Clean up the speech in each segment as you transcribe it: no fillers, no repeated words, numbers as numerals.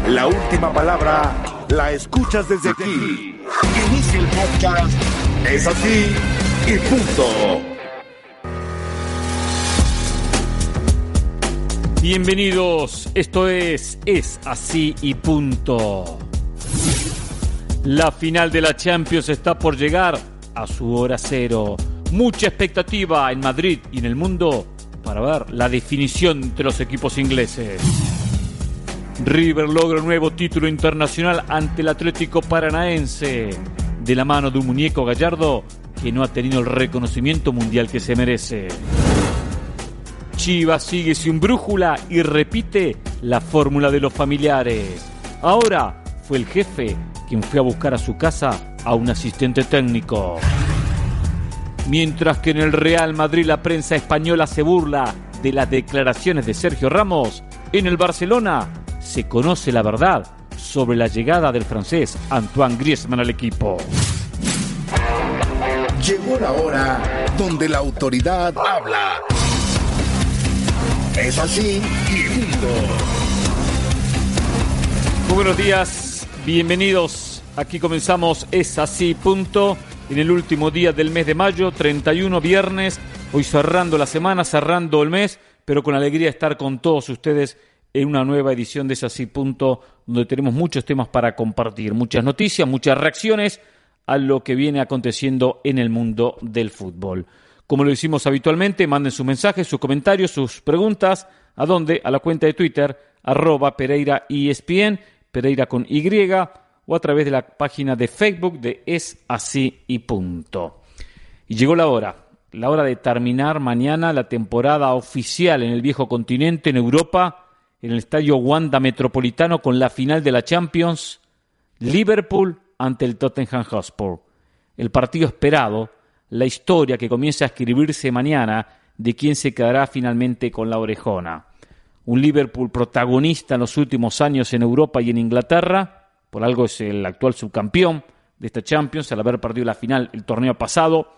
La última palabra la escuchas desde aquí. Inicia el podcast. Es así y punto. Bienvenidos, esto es así y punto. La final de la Champions está por llegar a su hora cero. Mucha expectativa en Madrid y en el mundo para ver la definición entre los equipos ingleses. River logra un nuevo título internacional ante el Atlético Paranaense, de la mano de un muñeco Gallardo que no ha tenido el reconocimiento mundial que se merece. Chivas sigue sin brújula y repite la fórmula de los familiares. Ahora fue el jefe quien fue a buscar a su casa a un asistente técnico. Mientras que en el Real Madrid la prensa española se burla de las declaraciones de Sergio Ramos, en el Barcelona se conoce la verdad sobre la llegada del francés Antoine Griezmann al equipo. Llegó la hora donde la autoridad habla. Es así y punto. Muy buenos días, bienvenidos. Aquí comenzamos Es así, punto. En el último día del mes de mayo, 31 viernes. Hoy cerrando la semana, cerrando el mes, pero con alegría de estar con todos ustedes en una nueva edición de Es así, punto, donde tenemos muchos temas para compartir, muchas noticias, muchas reacciones a lo que viene aconteciendo en el mundo del fútbol. Como lo decimos habitualmente, manden sus mensajes, sus comentarios, sus preguntas. ¿A dónde? A la cuenta de Twitter, @PereiraESPN, Pereira con Y, o a través de la página de Facebook de Es así y punto. Y llegó la hora de terminar mañana la temporada oficial en el viejo continente, en Europa, en el estadio Wanda Metropolitano, con la final de la Champions, Liverpool ante el Tottenham Hotspur. El partido esperado, la historia que comienza a escribirse mañana de quién se quedará finalmente con la orejona. Un Liverpool protagonista en los últimos años en Europa y en Inglaterra, por algo es el actual subcampeón de esta Champions, al haber perdido la final el torneo pasado,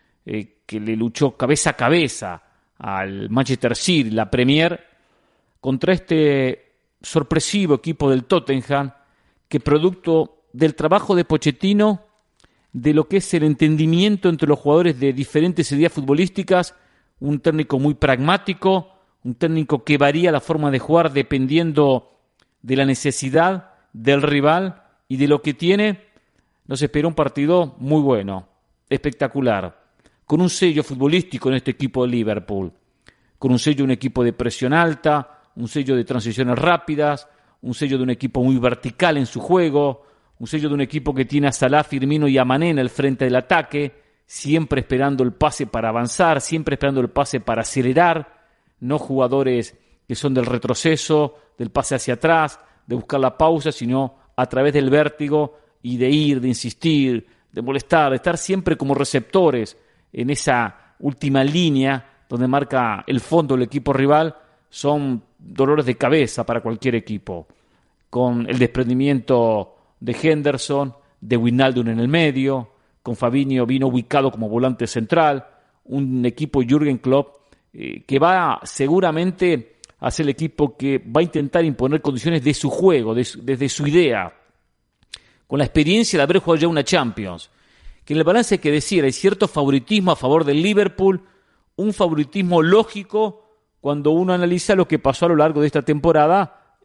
que le luchó cabeza a cabeza al Manchester City, la Premier, contra este sorpresivo equipo del Tottenham, que producto del trabajo de Pochettino, de lo que es el entendimiento entre los jugadores de diferentes ideas futbolísticas, un técnico muy pragmático, un técnico que varía la forma de jugar dependiendo de la necesidad del rival y de lo que tiene. Nos espera un partido muy bueno, espectacular, con un sello futbolístico en este equipo de Liverpool, con un sello de un equipo de presión alta, un sello de transiciones rápidas, un sello de un equipo muy vertical en su juego, un sello de un equipo que tiene a Salah, Firmino y a Mané en el frente del ataque, siempre esperando el pase para avanzar, siempre esperando el pase para acelerar, no jugadores que son del retroceso, del pase hacia atrás, de buscar la pausa, sino a través del vértigo y de ir, de insistir, de molestar, de estar siempre como receptores en esa última línea donde marca el fondo del equipo rival. Son dolores de cabeza para cualquier equipo, con el desprendimiento de Henderson, de Wijnaldum en el medio, con Fabinho vino ubicado como volante central, un equipo Jürgen Klopp que va seguramente a ser el equipo que va a intentar imponer condiciones de su juego, desde su idea, con la experiencia de haber jugado ya una Champions, que en el balance hay que decir, hay cierto favoritismo a favor del Liverpool, un favoritismo lógico cuando uno analiza lo que pasó a lo largo de esta temporada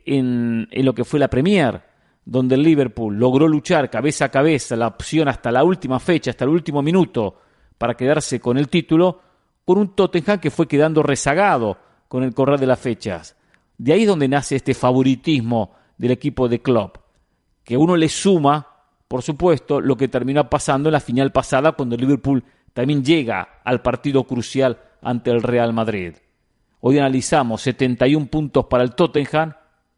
en lo que fue la Premier, donde el Liverpool logró luchar cabeza a cabeza la opción hasta la última fecha, hasta el último minuto, para quedarse con el título, con un Tottenham que fue quedando rezagado con el correr de las fechas. De ahí es donde nace este favoritismo del equipo de Klopp, que uno le suma, por supuesto, lo que terminó pasando en la final pasada, cuando el Liverpool también llega al partido crucial ante el Real Madrid. Hoy analizamos 71 puntos para el Tottenham,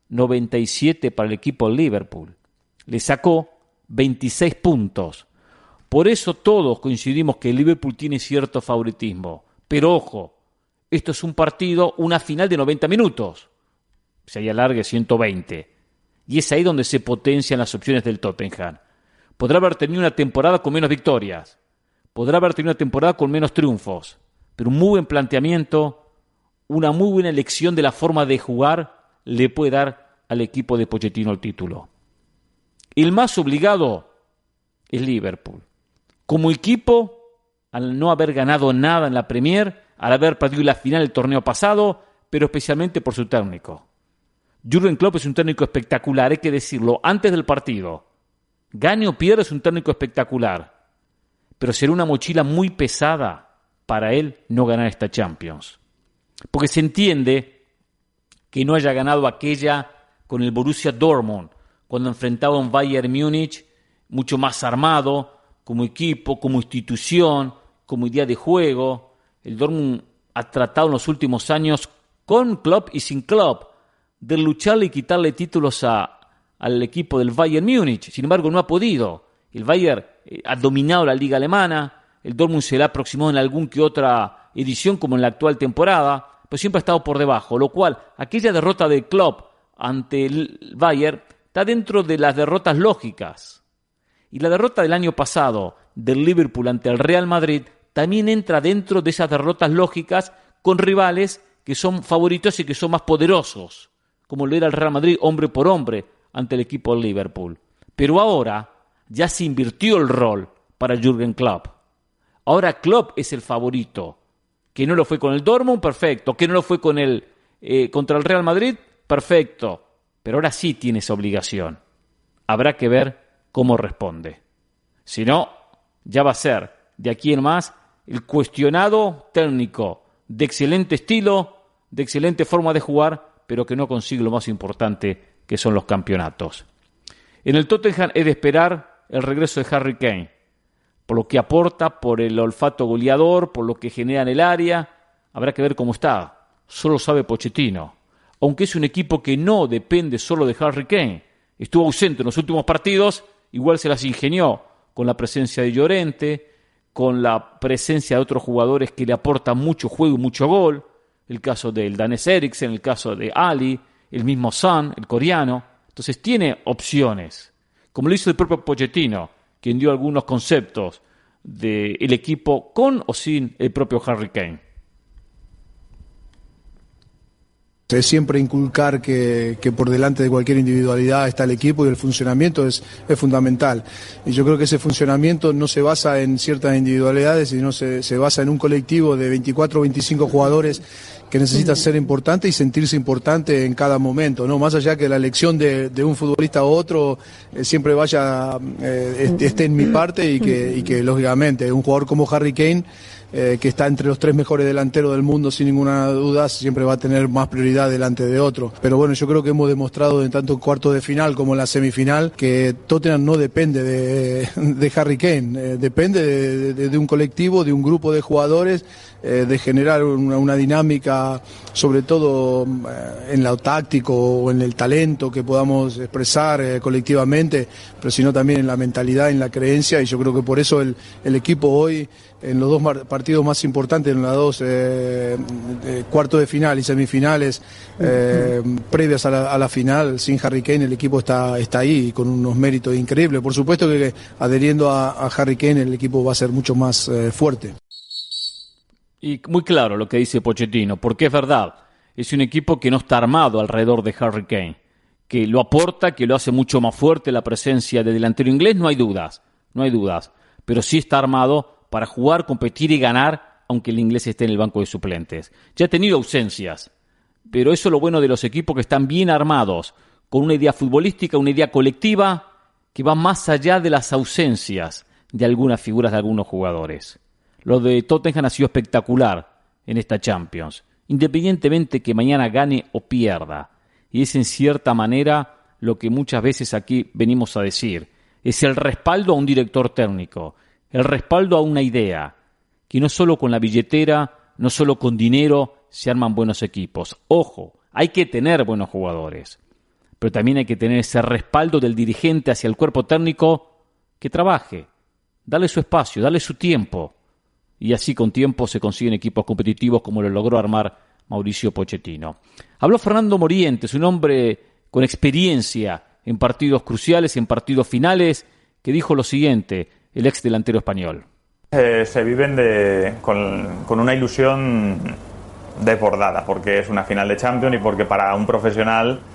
97 para el equipo del Liverpool. Le sacó 26 puntos. Por eso todos coincidimos que el Liverpool tiene cierto favoritismo. Pero ojo, esto es un partido, una final de 90 minutos. Se alargue 120. Y es ahí donde se potencian las opciones del Tottenham. Podrá haber tenido una temporada con menos victorias. Podrá haber tenido una temporada con menos triunfos. Pero un muy buen planteamiento, una muy buena elección de la forma de jugar, le puede dar al equipo de Pochettino el título. El más obligado es Liverpool. Como equipo, al no haber ganado nada en la Premier, al haber perdido la final del torneo pasado, pero especialmente por su técnico. Jürgen Klopp es un técnico espectacular, hay que decirlo, antes del partido. Gane o pierda, es un técnico espectacular. Pero será una mochila muy pesada para él no ganar esta Champions. Porque se entiende que no haya ganado aquella con el Borussia Dortmund, cuando enfrentaba a un Bayern Múnich mucho más armado, como equipo, como institución, como idea de juego. El Dortmund ha tratado en los últimos años, con Klopp y sin Klopp, de lucharle y quitarle títulos al equipo del Bayern Múnich. Sin embargo, no ha podido. El Bayern ha dominado la liga alemana, el Dortmund se le ha aproximado en algún que otra edición, como en la actual temporada, pero siempre ha estado por debajo, lo cual, aquella derrota de Klopp ante el Bayern está dentro de las derrotas lógicas. Y la derrota del año pasado del Liverpool ante el Real Madrid también entra dentro de esas derrotas lógicas con rivales que son favoritos y que son más poderosos, como lo era el Real Madrid hombre por hombre ante el equipo del Liverpool. Pero ahora ya se invirtió el rol para Jürgen Klopp. Ahora Klopp es el favorito. Que no lo fue con el Dortmund, perfecto. Que no lo fue con contra el Real Madrid, perfecto. Pero ahora sí tiene esa obligación. Habrá que ver cómo responde. Si no, ya va a ser, de aquí en más, el cuestionado técnico de excelente estilo, de excelente forma de jugar, pero que no consigue lo más importante, que son los campeonatos. En el Tottenham es de esperar el regreso de Harry Kane, por lo que aporta, por el olfato goleador, por lo que genera en el área. Habrá que ver cómo está. Solo sabe Pochettino. Aunque es un equipo que no depende solo de Harry Kane. Estuvo ausente en los últimos partidos, igual se las ingenió con la presencia de Llorente, con la presencia de otros jugadores que le aportan mucho juego y mucho gol. El caso del danés Eriksen, el caso de Ali, el mismo Son, el coreano. Entonces tiene opciones, como lo hizo el propio Pochettino, quien dio algunos conceptos del equipo con o sin el propio Harry Kane. Es siempre inculcar que por delante de cualquier individualidad está el equipo y el funcionamiento es fundamental. Y yo creo que ese funcionamiento no se basa en ciertas individualidades, sino se basa en un colectivo de 24 o 25 jugadores que necesita ser importante y sentirse importante en cada momento, ¿no? Más allá que la elección de un futbolista u otro siempre esté en mi parte y que lógicamente un jugador como Harry Kane, que está entre los 3 mejores delanteros del mundo sin ninguna duda, siempre va a tener más prioridad delante de otro. Pero bueno, yo creo que hemos demostrado en tanto cuartos de final como en la semifinal que Tottenham no depende de Harry Kane, depende de un colectivo, de un grupo de jugadores, de generar una dinámica, sobre todo en lo táctico o en el talento que podamos expresar colectivamente, pero sino también en la mentalidad, en la creencia, y yo creo que por eso el equipo hoy, en los dos partidos más importantes, en las dos cuartos de final y semifinales previas a la final, sin Harry Kane el equipo está ahí con unos méritos increíbles. Por supuesto que adheriendo a Harry Kane el equipo va a ser mucho más fuerte. Y muy claro lo que dice Pochettino, porque es verdad, es un equipo que no está armado alrededor de Harry Kane, que lo aporta, que lo hace mucho más fuerte la presencia de delantero inglés, no hay dudas, pero sí está armado para jugar, competir y ganar, aunque el inglés esté en el banco de suplentes. Ya ha tenido ausencias, pero eso es lo bueno de los equipos que están bien armados, con una idea futbolística, una idea colectiva, que va más allá de las ausencias de algunas figuras de algunos jugadores. Lo de Tottenham ha sido espectacular en esta Champions, independientemente que mañana gane o pierda. Y es en cierta manera lo que muchas veces aquí venimos a decir. Es el respaldo a un director técnico, el respaldo a una idea, que no solo con la billetera, no solo con dinero se arman buenos equipos. Ojo, hay que tener buenos jugadores, pero también hay que tener ese respaldo del dirigente hacia el cuerpo técnico que trabaje, darle su espacio, darle su tiempo. Y así con tiempo se consiguen equipos competitivos como lo logró armar Mauricio Pochettino. Habló Fernando Morientes, un hombre con experiencia en partidos cruciales, en partidos finales, que dijo lo siguiente, el ex delantero español. Se viven con una ilusión desbordada, porque es una final de Champions y porque para un profesional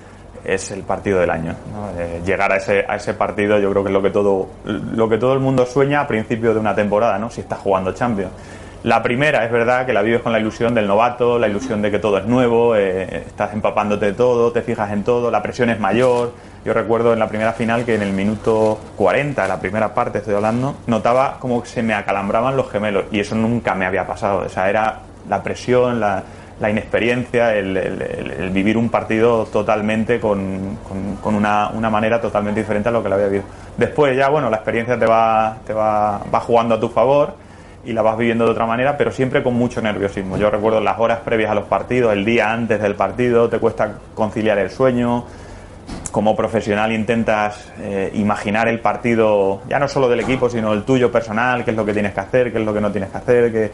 es el partido del año, ¿no? Llegar a ese partido yo creo que es lo que todo el mundo sueña a principio de una temporada, ¿no? Si estás jugando Champions. La primera es verdad que la vives con la ilusión del novato, la ilusión de que todo es nuevo, estás empapándote de todo, te fijas en todo, la presión es mayor. Yo recuerdo en la primera final que en el minuto 40, la primera parte estoy hablando, notaba como que se me acalambraban los gemelos y eso nunca me había pasado. O sea, era la presión, la inexperiencia, el vivir un partido totalmente con una manera totalmente diferente a lo que lo había vivido. Después ya, bueno, la experiencia va jugando a tu favor y la vas viviendo de otra manera, pero siempre con mucho nerviosismo. Yo recuerdo las horas previas a los partidos, el día antes del partido, te cuesta conciliar el sueño. Como profesional intentas imaginar el partido, ya no solo del equipo, sino el tuyo personal, qué es lo que tienes que hacer, qué es lo que no tienes que hacer.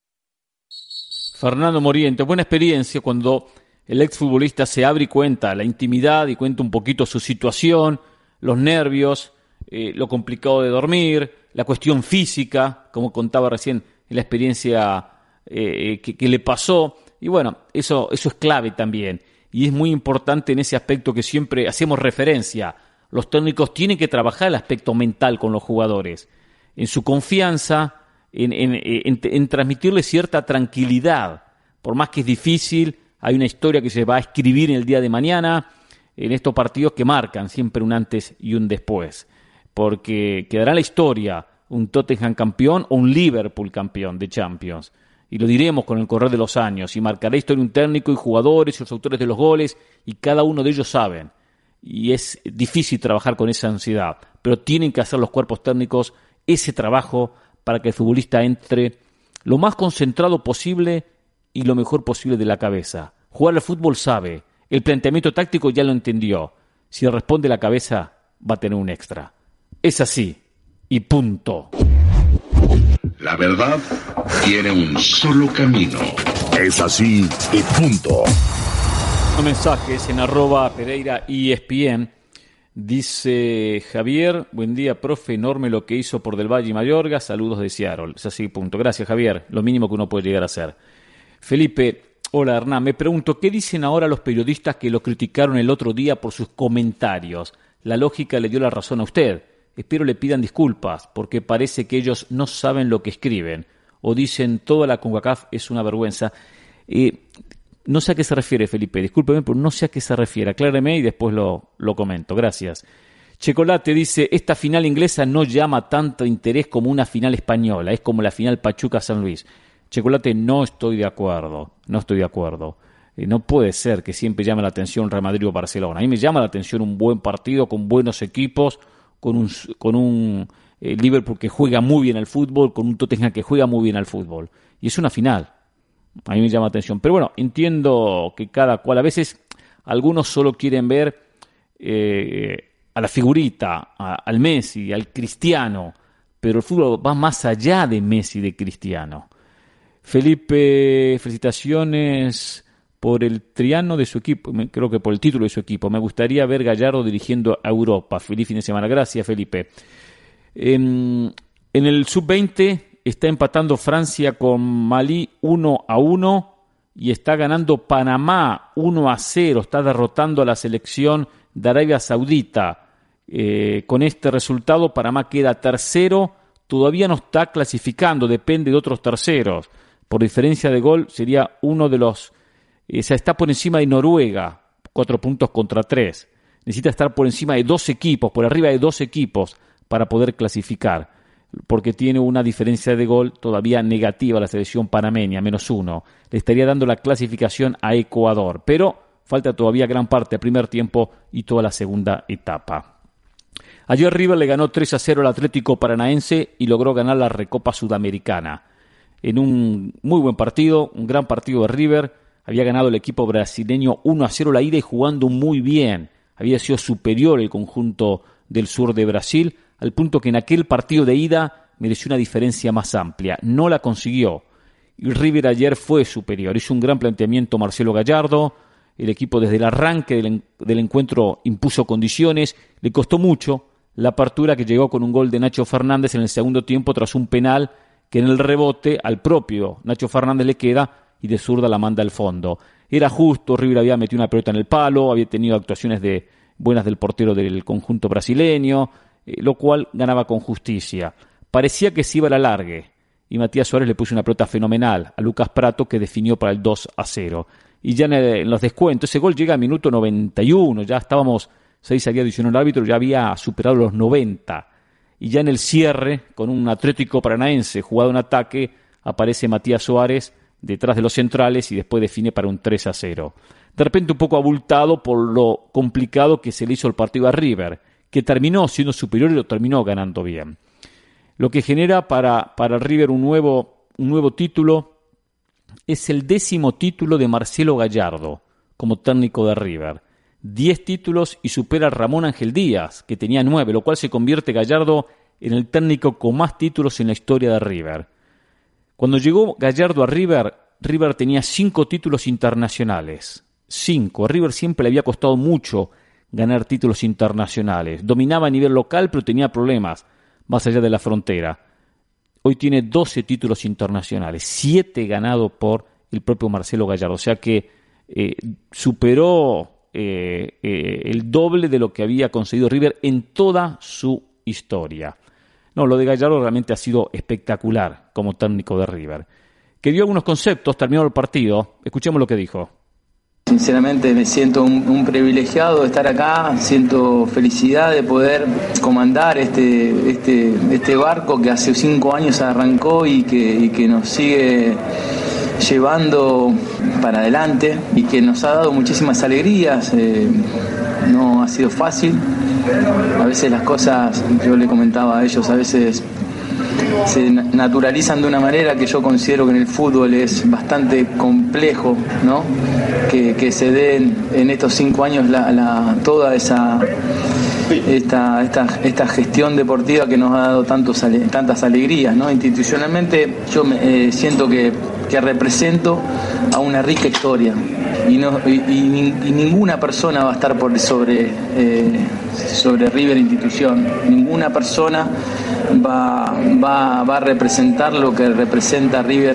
Fernando Morientes, buena experiencia cuando el exfutbolista se abre y cuenta la intimidad y cuenta un poquito su situación, los nervios, lo complicado de dormir, la cuestión física, como contaba recién en la experiencia que le pasó. Y bueno, eso es clave también. Y es muy importante en ese aspecto que siempre hacemos referencia. Los técnicos tienen que trabajar el aspecto mental con los jugadores, en su confianza, en transmitirles cierta tranquilidad. Por más que es difícil, hay una historia que se va a escribir en el día de mañana, en estos partidos que marcan siempre un antes y un después. Porque quedará la historia un Tottenham campeón o un Liverpool campeón de Champions. Y lo diremos con el correr de los años, y marcará historia un técnico y jugadores y los autores de los goles, y cada uno de ellos saben. Y es difícil trabajar con esa ansiedad, pero tienen que hacer los cuerpos técnicos ese trabajo para que el futbolista entre lo más concentrado posible y lo mejor posible de la cabeza. Jugar al fútbol sabe, el planteamiento táctico ya lo entendió. Si responde la cabeza, va a tener un extra. Es así, y punto. La verdad tiene un solo camino. Es así y punto. Mensajes en @Pereira ESPN. Dice Javier, buen día, profe, enorme lo que hizo por Del Valle y Mayorga, saludos de Seattle. Es así, punto. Gracias, Javier, lo mínimo que uno puede llegar a hacer. Felipe, hola Hernán, me pregunto, ¿qué dicen ahora los periodistas que lo criticaron el otro día por sus comentarios? La lógica le dio la razón a usted. Espero le pidan disculpas, porque parece que ellos no saben lo que escriben, o dicen toda la CONCACAF es una vergüenza. No sé a qué se refiere, Felipe, discúlpeme, pero no sé a qué se refiere. Acláreme y después lo comento. Gracias. Chocolate dice, esta final inglesa no llama tanto interés como una final española, es como la final Pachuca-San Luis. Chocolate, no estoy de acuerdo. No puede ser que siempre llame la atención Real Madrid o Barcelona. A mí me llama la atención un buen partido con buenos equipos, con un Liverpool que juega muy bien al fútbol, con un Tottenham que juega muy bien al fútbol. Y es una final. A mí me llama la atención. Pero bueno, entiendo que cada cual, a veces algunos solo quieren ver a la figurita, al Messi, al Cristiano, pero el fútbol va más allá de Messi y de Cristiano. Felipe, felicitaciones por el triano de su equipo, creo que por el título de su equipo. Me gustaría ver Gallardo dirigiendo a Europa. Feliz fin de semana. Gracias, Felipe. En el sub-20 está empatando Francia con Malí 1-1 y está ganando Panamá 1-0. Está derrotando a la selección de Arabia Saudita. Con este resultado, Panamá queda tercero. Todavía no está clasificando, depende de otros terceros. Por diferencia de gol, sería uno de los... está por encima de Noruega, 4 puntos contra 3. Necesita estar por encima de 2 equipos, por arriba de 2 equipos, para poder clasificar, porque tiene una diferencia de gol todavía negativa la selección panameña, -1. Le estaría dando la clasificación a Ecuador, pero falta todavía gran parte del primer tiempo y toda la segunda etapa. Ayer River le ganó 3-0 al Atlético Paranaense y logró ganar la Recopa Sudamericana. En un muy buen partido, un gran partido de River. Había ganado el equipo brasileño 1-0 la ida y jugando muy bien. Había sido superior el conjunto del sur de Brasil, al punto que en aquel partido de ida mereció una diferencia más amplia. No la consiguió. Y River ayer fue superior. Hizo un gran planteamiento Marcelo Gallardo. El equipo desde el arranque del encuentro impuso condiciones. Le costó mucho la apertura, que llegó con un gol de Nacho Fernández en el segundo tiempo tras un penal que en el rebote al propio Nacho Fernández le queda y de zurda la manda al fondo. Era justo, River había metido una pelota en el palo, había tenido actuaciones buenas del portero del conjunto brasileño, lo cual ganaba con justicia. Parecía que se iba a la largue, y Matías Suárez le puso una pelota fenomenal a Lucas Pratto, que definió para el 2-0. Y ya en los descuentos, ese gol llega al minuto 91, ya estábamos, 6 había adicionado el árbitro, ya había superado los 90. Y ya en el cierre, con un Atlético Paranaense jugado en ataque, aparece Matías Suárez detrás de los centrales y después define para un 3-0. De repente un poco abultado por lo complicado que se le hizo el partido a River, que terminó siendo superior y lo terminó ganando bien. Lo que genera para River un nuevo título es el 10º título de Marcelo Gallardo como técnico de River. 10 títulos y supera a Ramón Ángel Díaz, que tenía 9, lo cual se convierte Gallardo en el técnico con más títulos en la historia de River. Cuando llegó Gallardo a River, River tenía 5 títulos internacionales. 5. A River siempre le había costado mucho ganar títulos internacionales. Dominaba a nivel local, pero tenía problemas más allá de la frontera. Hoy tiene 12 títulos internacionales, 7 ganados por el propio Marcelo Gallardo. O sea que superó el doble de lo que había conseguido River en toda su historia. No, lo de Gallardo realmente ha sido espectacular como técnico de River. Que dio algunos conceptos, terminó el partido. Escuchemos lo que dijo. Sinceramente me siento un privilegiado de estar acá, siento felicidad de poder comandar este barco que hace 5 años arrancó y que nos sigue llevando para adelante y que nos ha dado muchísimas alegrías. No ha sido fácil, a veces las cosas, yo le comentaba a ellos, a veces se naturalizan de una manera que yo considero que en el fútbol es bastante complejo, ¿no? Que se den en estos 5 años toda esta gestión deportiva que nos ha dado tantas alegrías, ¿no? Institucionalmente yo siento que represento a una rica historia y ninguna persona va a estar sobre River institución, ninguna persona va a representar lo que representa River.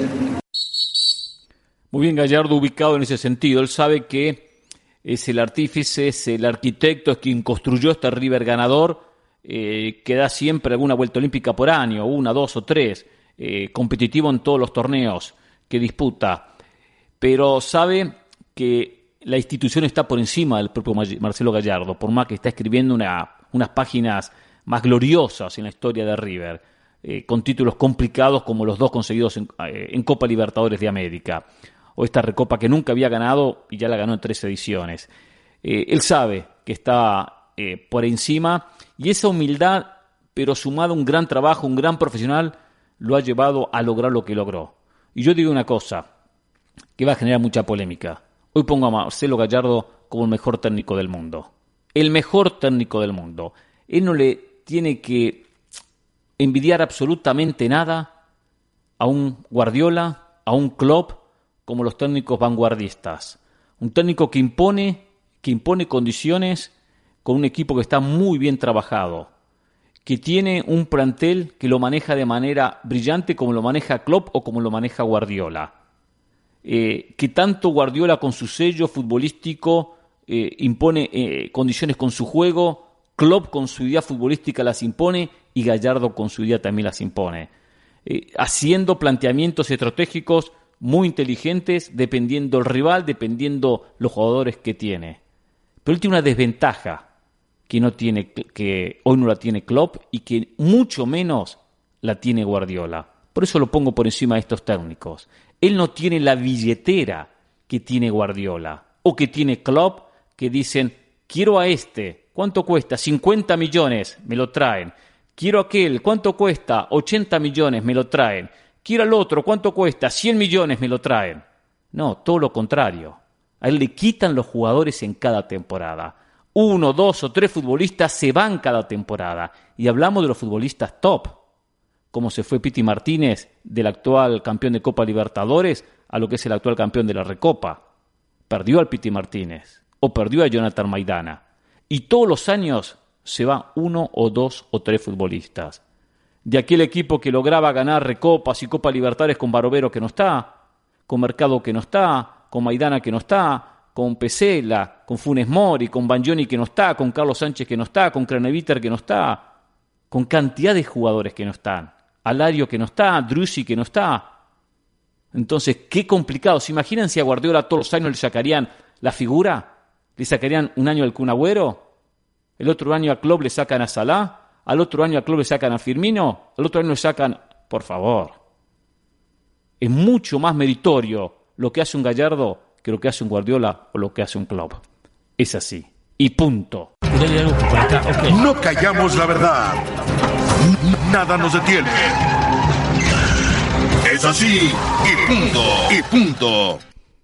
Muy bien Gallardo ubicado en ese sentido. Él sabe que es el artífice, es el arquitecto, es quien construyó este River ganador, que da siempre alguna vuelta olímpica por año, 1, 2 o 3, competitivo en todos los torneos que disputa. Pero sabe que la institución está por encima del propio Marcelo Gallardo, por más que está escribiendo unas páginas más gloriosas en la historia de River, con títulos complicados como los 2 conseguidos en Copa Libertadores de América, o esta Recopa que nunca había ganado y ya la ganó en 3 ediciones. Él sabe que está por encima y esa humildad, pero sumado a un gran trabajo, un gran profesional, lo ha llevado a lograr lo que logró. Y yo digo una cosa que va a generar mucha polémica. Hoy pongo a Marcelo Gallardo como el mejor técnico del mundo. El mejor técnico del mundo. Él no le tiene que envidiar absolutamente nada a un Guardiola, a un Klopp, como los técnicos vanguardistas. Un técnico que impone condiciones con un equipo que está muy bien trabajado, que tiene un plantel que lo maneja de manera brillante como lo maneja Klopp o como lo maneja Guardiola. Que tanto Guardiola con su sello futbolístico impone condiciones con su juego, Klopp con su idea futbolística las impone y Gallardo con su idea también las impone. Haciendo planteamientos estratégicos muy inteligentes, dependiendo el rival, dependiendo los jugadores que tiene. Pero él tiene una desventaja que hoy no la tiene Klopp y que mucho menos la tiene Guardiola. Por eso lo pongo por encima de estos técnicos. Él no tiene la billetera que tiene Guardiola o que tiene Klopp, que dicen, quiero a este, ¿cuánto cuesta? 50 millones, me lo traen. Quiero aquel, ¿cuánto cuesta? 80 millones, me lo traen. Quiero al otro, ¿cuánto cuesta? 100 millones, me lo traen. No, todo lo contrario. A él le quitan los jugadores en cada temporada. 1, 2 o 3 futbolistas se van cada temporada. Y hablamos de los futbolistas top. Como se fue Piti Martínez, del actual campeón de Copa Libertadores, a lo que es el actual campeón de la Recopa. Perdió al Piti Martínez. O perdió a Jonathan Maidana. Y todos los años se va 1 o 2 o 3 futbolistas. De aquel equipo que lograba ganar Recopas y Copa Libertadores con Barovero que no está, con Mercado que no está, con Maidana que no está, con Pesela, con Funes Mori, con Banjoni que no está, con Carlos Sánchez que no está, con Craneviter que no está, con cantidad de jugadores que no están, Alario que no está, Drussi que no está. Entonces, qué complicado. ¿Se imaginan si a Guardiola todos los años le sacarían la figura? ¿Le sacarían un año al Kun Agüero? ¿El otro año a Klopp le sacan a Salah? ¿Al otro año a Klopp le sacan a Firmino? ¿Al otro año le sacan...? Por favor. Es mucho más meritorio lo que hace un Gallardo que lo que hace un Guardiola o lo que hace un Klopp. Es así. Y punto. No callamos la verdad. Nada nos detiene. Es así y punto. Y punto.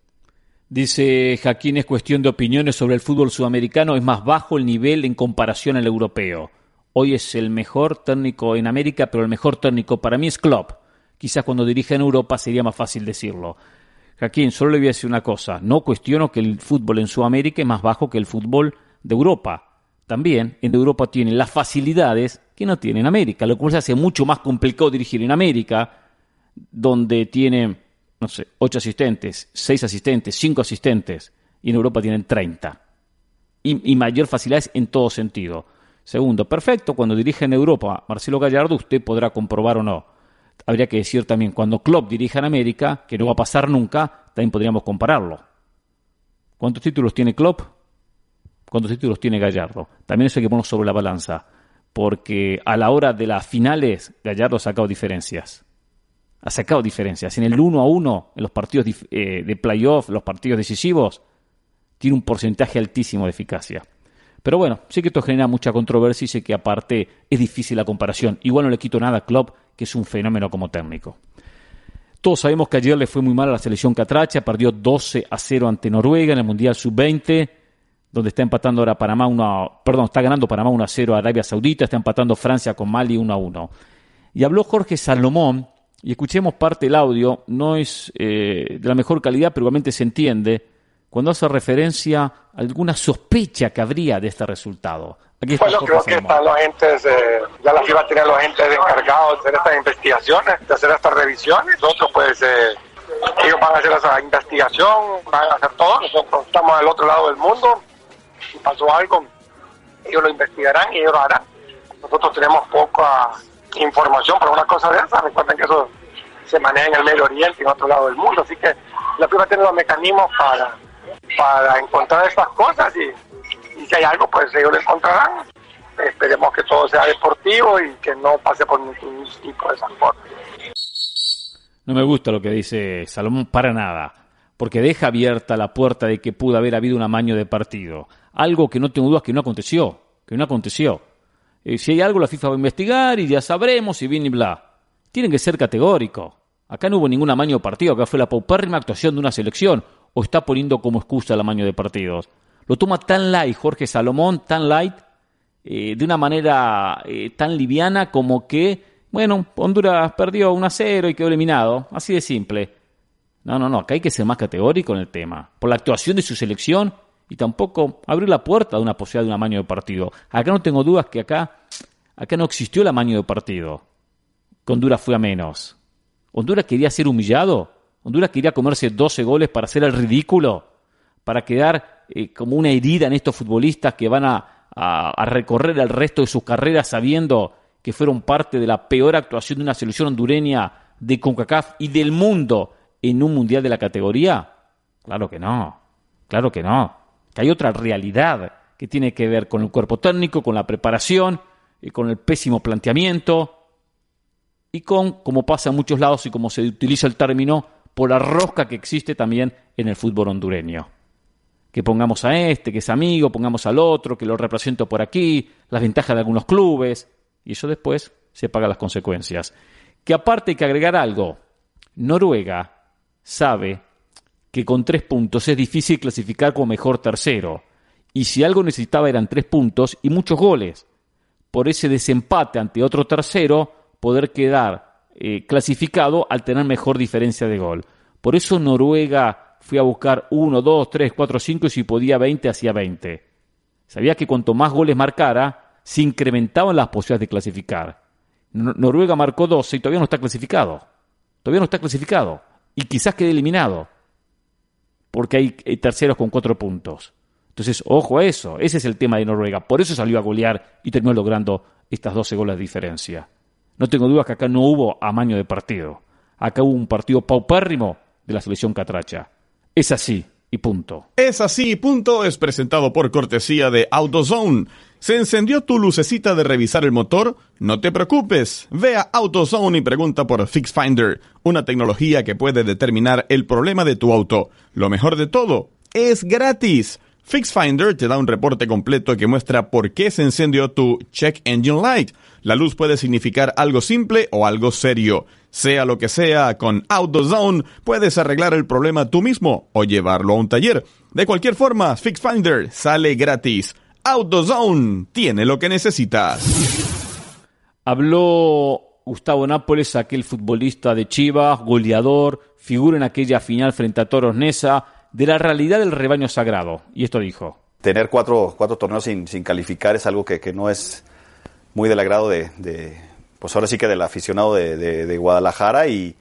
Dice Jaquín, es cuestión de opiniones sobre el fútbol sudamericano. Es más bajo el nivel en comparación al europeo. Hoy es el mejor técnico en América, pero el mejor técnico para mí es Klopp. Quizás cuando dirija en Europa sería más fácil decirlo. Jaquín, solo le voy a decir una cosa. No cuestiono que el fútbol en Sudamérica es más bajo que el fútbol de Europa. También en Europa tienen las facilidades que no tiene en América, lo cual se hace mucho más complicado dirigir en América, donde tienen, 8 asistentes, 6 asistentes, 5 asistentes, y en Europa tienen 30. Y mayor facilidades en todo sentido. Segundo, perfecto, cuando dirige en Europa Marcelo Gallardo, usted podrá comprobar o no. Habría que decir también, cuando Klopp dirija en América, que no va a pasar nunca, también podríamos compararlo. ¿Cuántos títulos tiene Klopp? ¿Cuántos títulos tiene Gallardo? También eso hay que ponerlo sobre la balanza, porque a la hora de las finales, Gallardo ha sacado diferencias. En el 1-1, en los partidos de playoff, los partidos decisivos, tiene un porcentaje altísimo de eficacia. Pero bueno, sé que esto genera mucha controversia y sé que aparte es difícil la comparación. Igual no le quito nada a Klopp, que es un fenómeno como técnico. Todos sabemos que ayer le fue muy mal a la selección catracha, perdió 12-0 ante Noruega en el Mundial Sub-20, donde está empatando ahora está ganando Panamá 1-0 a Arabia Saudita, está empatando Francia con Mali 1-1. Y habló Jorge Salomón, y escuchemos parte del audio, no es de la mejor calidad, pero igualmente se entiende, cuando hace referencia a alguna sospecha que habría de este resultado. Aquí está Jorge creo Salomón. Que están los agentes, ya la FIFA tiene los agentes encargados de hacer estas investigaciones, de hacer estas revisiones. Nosotros pues, ellos van a hacer esa investigación, van a hacer todo, nosotros estamos al otro lado del mundo, si pasó algo, ellos lo investigarán y ellos lo harán. Nosotros tenemos poca información para una cosa de esa, recuerden que eso se maneja en el Medio Oriente y en otro lado del mundo, así que la FIFA tiene los mecanismos para encontrar estas cosas y si hay algo pues ellos lo encontrarán. Esperemos que todo sea deportivo y que no pase por ningún tipo de transporte. No me gusta lo que dice Salomón para nada, porque deja abierta la puerta de que pudo haber habido un amaño de partido, algo que no tengo dudas que no aconteció. Si hay algo la FIFA va a investigar y ya sabremos y bien y bla. Tienen que ser categóricos. Acá no hubo ningún amaño de partido, acá fue la paupérrima actuación de una selección, o está poniendo como excusa el amaño de partidos. Lo toma tan light Jorge Salomón, tan light, de una manera tan liviana como que, Honduras perdió 1-0 y quedó eliminado, así de simple. No, acá hay que ser más categórico en el tema, por la actuación de su selección y tampoco abrir la puerta de una posibilidad de un amaño de partido. Acá no tengo dudas que acá no existió el amaño de partido, que Honduras fue a menos. Honduras quería ser humillado, Honduras quería comerse 12 goles para hacer el ridículo, para quedar como una herida en estos futbolistas que van a recorrer el resto de sus carreras sabiendo que fueron parte de la peor actuación de una selección hondureña de CONCACAF y del mundo en un mundial de la categoría. Claro que no. Que hay otra realidad que tiene que ver con el cuerpo técnico, con la preparación, con el pésimo planteamiento y con, como pasa en muchos lados y como se utiliza el término, por la rosca que existe también en el fútbol hondureño. Que pongamos a este, que es amigo, pongamos al otro, que lo represento por aquí, las ventajas de algunos clubes, y eso después se paga las consecuencias. Que aparte hay que agregar algo, Noruega sabe que con 3 puntos es difícil clasificar como mejor tercero, y si algo necesitaba eran 3 puntos y muchos goles. Por ese desempate ante otro tercero, poder quedar clasificado al tener mejor diferencia de gol. Por eso Noruega fue a buscar 1, 2, 3, 4, 5 y si podía 20, hacía 20. Sabía que cuanto más goles marcara, se incrementaban las posibilidades de clasificar. Noruega marcó 12 y todavía no está clasificado. Y quizás quede eliminado. porque hay terceros con 4 puntos. Entonces, ojo a eso. Ese es el tema de Noruega. Por eso salió a golear y terminó logrando estas 12 goles de diferencia. No tengo dudas que acá no hubo amaño de partido. Acá hubo un partido paupérrimo de la selección catracha. Es así y punto. Es así y punto es presentado por cortesía de AutoZone. ¿Se encendió tu lucecita de revisar el motor? No te preocupes. Ve a AutoZone y pregunta por FixFinder, una tecnología que puede determinar el problema de tu auto. Lo mejor de todo, es gratis. FixFinder te da un reporte completo que muestra por qué se encendió tu Check Engine Light. La luz puede significar algo simple o algo serio. Sea lo que sea, con AutoZone puedes arreglar el problema tú mismo o llevarlo a un taller. De cualquier forma, FixFinder sale gratis. AutoZone tiene lo que necesitas. Habló Gustavo Nápoles, aquel futbolista de Chivas, goleador, figura en aquella final frente a Toros Neza, de la realidad del rebaño sagrado. Y esto dijo. Tener cuatro torneos sin calificar es algo que no es muy del agrado pues ahora sí que del aficionado de Guadalajara y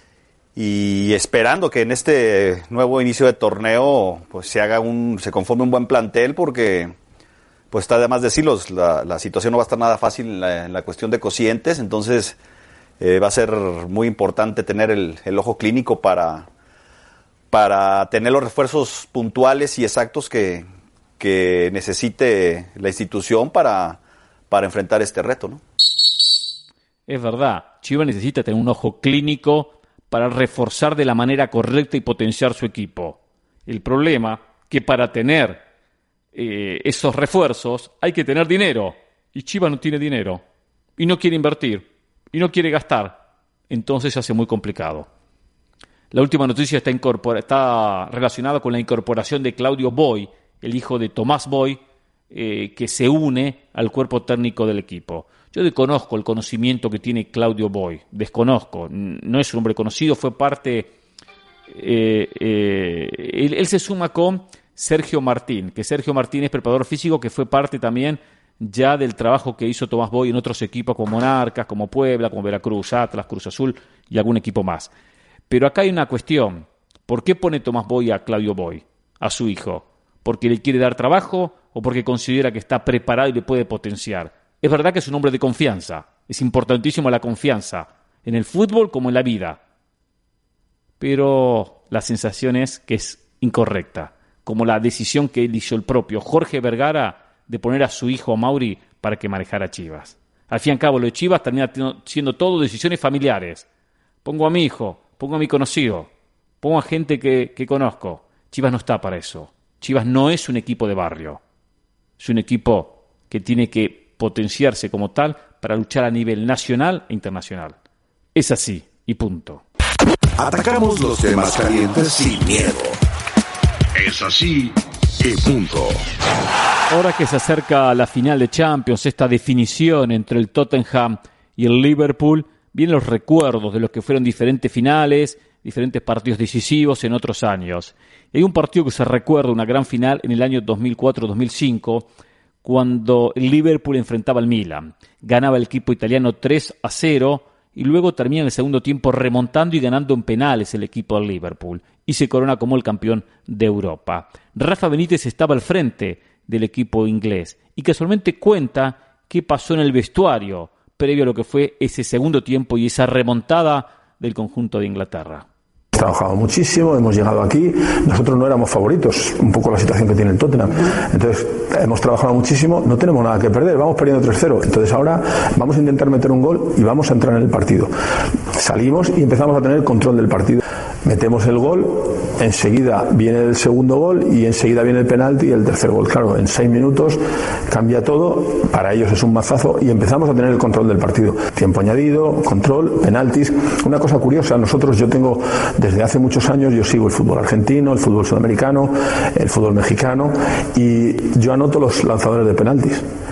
esperando que en este nuevo inicio de torneo pues se conforme un buen plantel, porque pues está de más decirlo, la situación no va a estar nada fácil en la cuestión de cocientes. Entonces va a ser muy importante tener el ojo clínico para tener los refuerzos puntuales y exactos que necesite la institución para enfrentar este reto, ¿no? Es verdad, Chivas necesita tener un ojo clínico para reforzar de la manera correcta y potenciar su equipo. El problema que para tener esos refuerzos hay que tener dinero, y Chivas no tiene dinero, y no quiere invertir, y no quiere gastar, entonces se hace muy complicado. La última noticia está relacionada con la incorporación de Claudio Boy, el hijo de Tomás Boy, que se une al cuerpo técnico del equipo. Yo desconozco el conocimiento que tiene Claudio Boy, no es un hombre conocido, fue parte, él se suma con Sergio Martín, que Sergio Martín es preparador físico, que fue parte también ya del trabajo que hizo Tomás Boy en otros equipos como Monarcas, como Puebla, como Veracruz, Atlas, Cruz Azul y algún equipo más. Pero acá hay una cuestión. ¿Por qué pone Tomás Boy a Claudio Boy, a su hijo? ¿Porque le quiere dar trabajo o porque considera que está preparado y le puede potenciar? Es verdad que es un hombre de confianza. Es importantísimo la confianza, en el fútbol como en la vida. Pero la sensación es que es incorrecta, como la decisión que él hizo el propio Jorge Vergara de poner a su hijo Mauri para que manejara Chivas. Al fin y al cabo, lo de Chivas termina siendo todo decisiones familiares. Pongo a mi hijo, pongo a mi conocido, pongo a gente que conozco. Chivas no está para eso. Chivas no es un equipo de barrio. Es un equipo que tiene que potenciarse como tal para luchar a nivel nacional e internacional. Es así y punto. Atacamos los temas calientes sin miedo. Es así y punto. Ahora que se acerca la final de Champions, esta definición entre el Tottenham y el Liverpool, vienen los recuerdos de los que fueron diferentes finales, diferentes partidos decisivos en otros años. Y hay un partido que se recuerda, una gran final en el año 2004-2005, cuando el Liverpool enfrentaba al Milan. Ganaba el equipo italiano 3-0 y luego termina el segundo tiempo remontando y ganando en penales el equipo del Liverpool y se corona como el campeón de Europa. Rafa Benítez estaba al frente del equipo inglés y casualmente cuenta qué pasó en el vestuario previo a lo que fue ese segundo tiempo y esa remontada del conjunto de Inglaterra. Hemos trabajado muchísimo, hemos llegado aquí, nosotros no éramos favoritos, un poco la situación que tiene el Tottenham, entonces hemos trabajado muchísimo, no tenemos nada que perder, vamos perdiendo 3-0, entonces ahora vamos a intentar meter un gol y vamos a entrar en el partido. Salimos y empezamos a tener el control del partido, metemos el gol, enseguida viene el segundo gol y enseguida viene el penalti y el tercer gol. Claro, en 6 minutos cambia todo, para ellos es un mazazo y empezamos a tener el control del partido. Tiempo añadido, control, penaltis. Una cosa curiosa, yo tengo desde hace muchos años, yo sigo el fútbol argentino, el fútbol sudamericano, el fútbol mexicano y yo anoto los lanzadores de penaltis.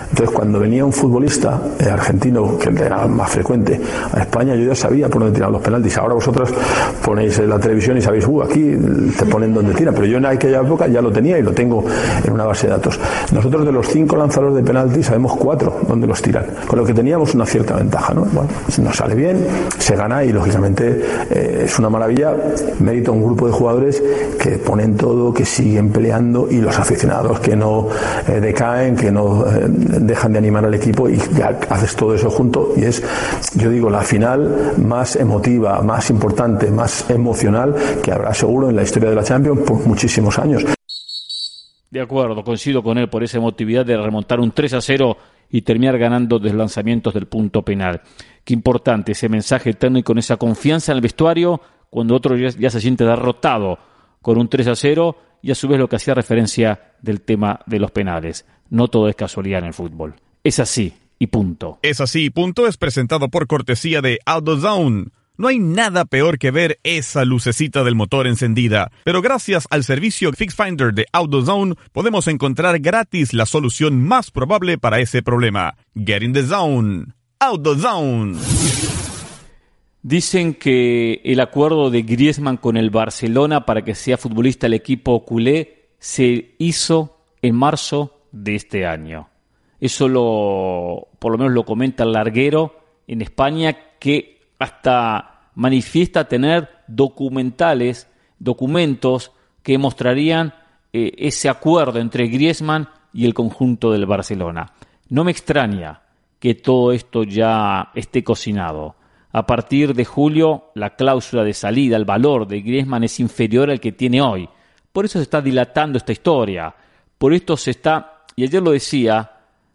Entonces, cuando venía un futbolista argentino, que era más frecuente, a España, yo ya sabía por dónde tiraban los penaltis. Ahora vosotros ponéis en la televisión y sabéis, aquí te ponen donde tiran, pero yo en aquella época ya lo tenía y lo tengo en una base de datos. Nosotros, de los 5 lanzadores de penaltis, sabemos 4 dónde los tiran, con lo que teníamos una cierta ventaja, ¿no? Bueno, nos sale bien, se gana y lógicamente es una maravilla. Mérito a un grupo de jugadores que ponen todo, que siguen peleando, y los aficionados que no decaen, que no dejan de animar al equipo, y ya haces todo eso junto, y es, yo digo, la final más emotiva, más importante, más emocional que habrá seguro en la historia de la Champions por muchísimos años. De acuerdo, coincido con él por esa emotividad de remontar un 3-0 y terminar ganando desde lanzamientos del punto penal. Qué importante ese mensaje técnico, con esa confianza en el vestuario cuando otro ya se siente derrotado con un 3-0, y a su vez lo que hacía referencia del tema de los penales. No todo es casualidad en el fútbol. Es así y punto. Es así y punto es presentado por cortesía de AutoZone. No hay nada peor que ver esa lucecita del motor encendida, pero gracias al servicio FixFinder de AutoZone podemos encontrar gratis la solución más probable para ese problema. Get in the zone. AutoZone. Dicen que el acuerdo de Griezmann con el Barcelona para que sea futbolista del equipo culé se hizo en marzo de este año. Eso por lo menos lo comenta el larguero en España, que hasta manifiesta tener documentos que mostrarían ese acuerdo entre Griezmann y el conjunto del Barcelona. No me extraña que todo esto ya esté cocinado. A partir de julio, la cláusula de salida, el valor de Griezmann es inferior al que tiene hoy. Por eso se está dilatando esta historia. Por esto se está, y ayer lo decía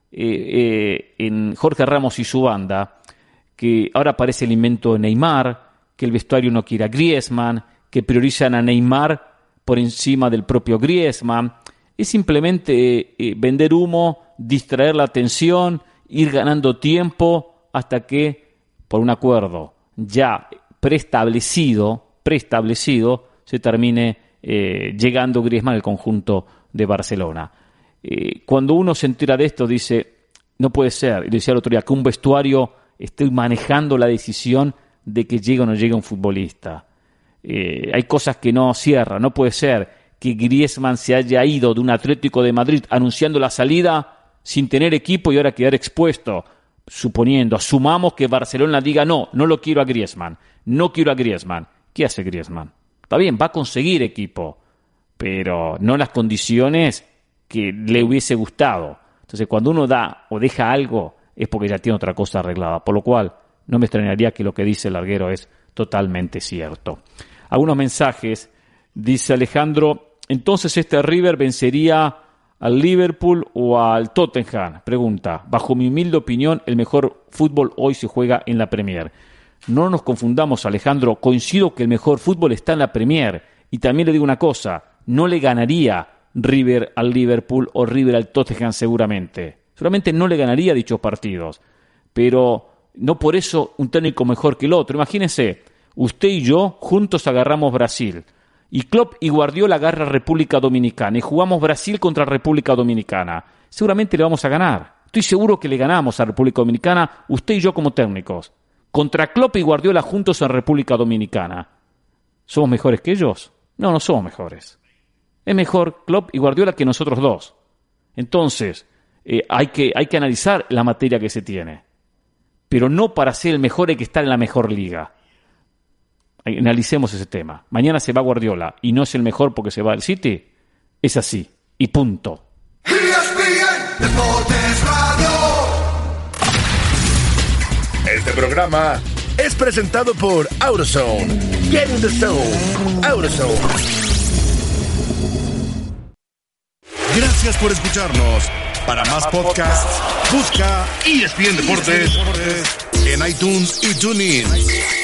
en Jorge Ramos y su banda, que ahora aparece el invento de Neymar, que el vestuario no quiere a Griezmann, que priorizan a Neymar por encima del propio Griezmann. Es simplemente vender humo, distraer la atención, ir ganando tiempo hasta que, por un acuerdo ya preestablecido, se termine llegando Griezmann al conjunto de Barcelona. Cuando uno se entera de esto, dice, no puede ser, y lo decía el otro día, que un vestuario esté manejando la decisión de que llegue o no llegue un futbolista. Hay cosas que no cierran. No puede ser que Griezmann se haya ido de un Atlético de Madrid anunciando la salida sin tener equipo y ahora quedar expuesto. Asumamos que Barcelona diga no lo quiero a Griezmann, ¿Qué hace Griezmann? Está bien, va a conseguir equipo, pero no en las condiciones que le hubiese gustado. Entonces, cuando uno da o deja algo, es porque ya tiene otra cosa arreglada, por lo cual no me extrañaría que lo que dice el larguero es totalmente cierto. Algunos mensajes, dice Alejandro, entonces River vencería al Liverpool o al Tottenham. Pregunta, bajo mi humilde opinión, el mejor fútbol hoy se juega en la Premier. No nos confundamos, Alejandro, coincido que el mejor fútbol está en la Premier, y también le digo una cosa, no le ganaría River al Liverpool o River al Tottenham seguramente no le ganaría dichos partidos, pero no por eso un técnico mejor que el otro. Imagínense, usted y yo juntos agarramos Brasil, y Klopp y Guardiola agarran República Dominicana, y jugamos Brasil contra República Dominicana. Seguramente le vamos a ganar. Estoy seguro que le ganamos a República Dominicana, usted y yo como técnicos. Contra Klopp y Guardiola juntos en República Dominicana. ¿Somos mejores que ellos? No somos mejores. Es mejor Klopp y Guardiola que nosotros dos. Entonces, hay que analizar la materia que se tiene. Pero no para ser el mejor hay que estar en la mejor liga. Analicemos ese tema. Mañana se va Guardiola y no es el mejor porque se va al City. Es así. Y punto. Este programa es presentado por AutoZone. Get in the zone. AutoZone. Gracias por escucharnos. Para más podcasts, busca ESPN Deportes en iTunes y TuneIn.